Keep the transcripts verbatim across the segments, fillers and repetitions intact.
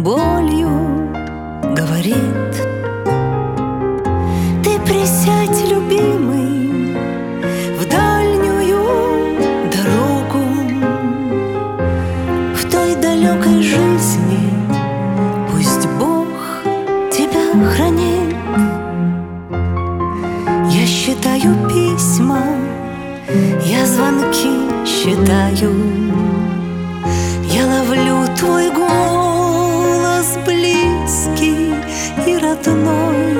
болью говорит: ты присядь, любимый, в дальнюю дорогу. В той далекой жизни пусть Бог тебя хранит. Я считаю письма, я звонки считаю, я ловлю твой голос близкий и родной.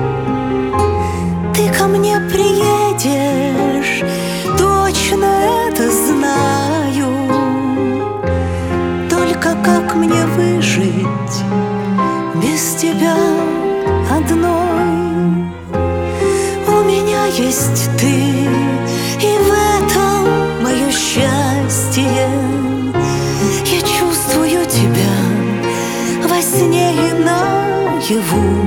Ты ко мне приедешь, точно это знаю. Только как мне выжить без тебя одной? У меня есть ты, и в этом мое счастье. Я чувствую тебя во сне и наяву.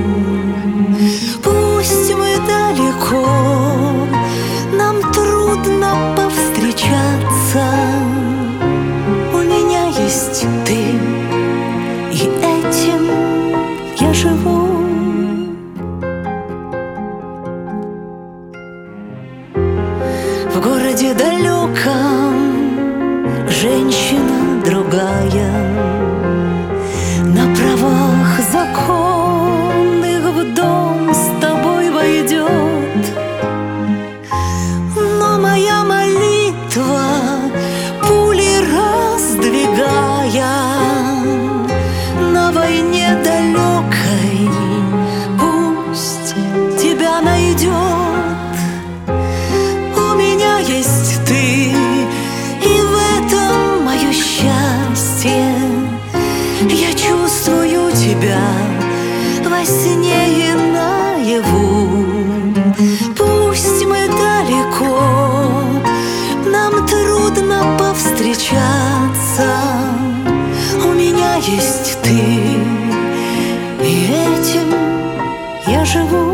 Пусть мы далеко, нам трудно повстречаться. У меня есть ты, и этим я живу. В городе далеком женщина другая, на правах законных в дом с тобой войдет. Но моя молитва, пули раздвигая, на войне далекой пусть тебя найдет. Есть ты, и в этом мое счастье. Я чувствую тебя во сне и наяву. Пусть мы далеко, нам трудно повстречаться. У меня есть ты, и этим я живу.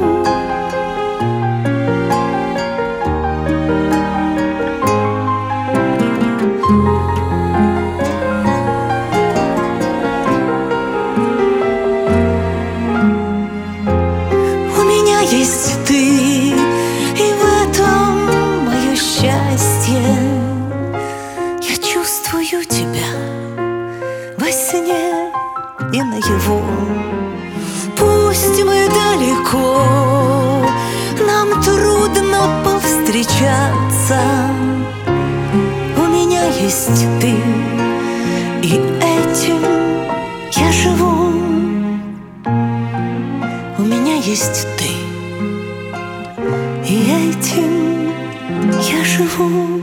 Есть ты, и в этом мое счастье. Я чувствую тебя во сне и наяву. Пусть мы далеко, нам трудно повстречаться. У меня есть ты, и этим я живу. У меня есть ты, и этим я живу.